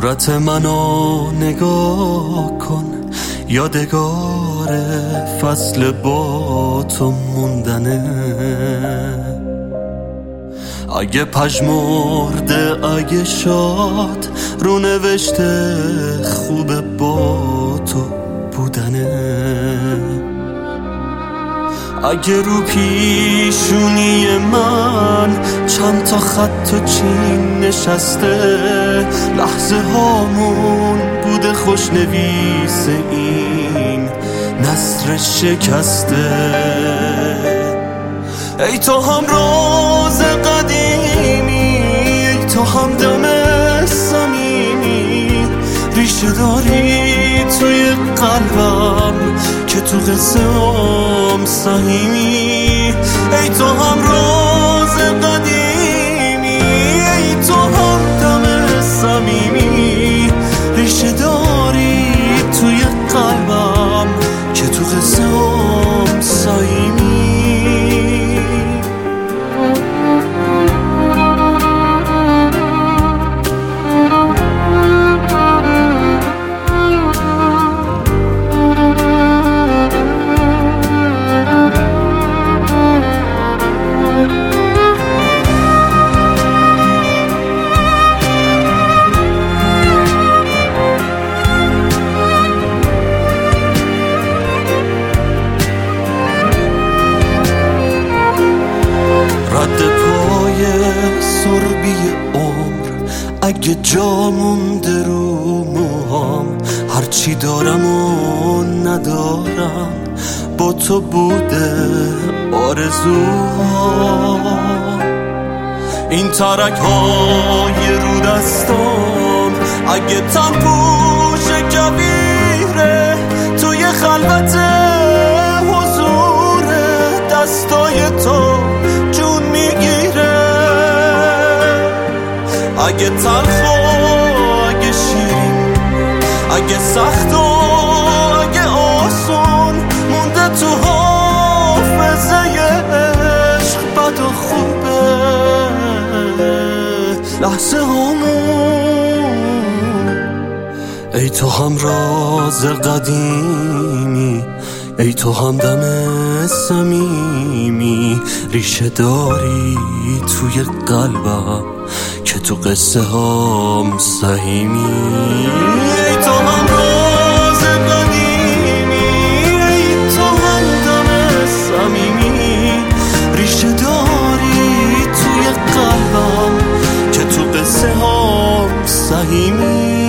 صورت منو نگاه کن، یادگار فصل با تو موندنه. اگه پژمرده اگه شاد، رو نوشته خوبه با تو بودنه. اگه رو پیشونی من چند تا خط و چین نشسته، لحظه هامون بوده خوشنویس این نثر شکسته. ای تو هم راز قدیمی، ای تو هم دم صمیمی، ریشه داری توی قلبم که تو قصه هم سهیمی. ای تو هم راز قدیمی، ای تو هم دم صمیمی، ریشه داری توی قلبم که تو قصه هم سهیمی. رد پای سربی عمر، اگه جا مونده رو موهام، هرچی دارم و ندارم با تو بوده آرزوهام. این ترک های رو دستام اگه تن پوش کبیره، توی خلوت حضور دستای تو جون میگیره. اگه تلخ و اگه شیرین، اگه سخت و اگه آسون، مونده تو حافظه عشق بد و خوبه لحظه همون. ای تو هم راز قدیمی، ای تو هم دم صمیمی، ریشه داری توی قلبم که تو قصه هم سهیمی. ای تو هم راز قدیمی، ای تو هم دم صمیمی، ریشه داری توی قلبم که تو قصه هم سهیمی.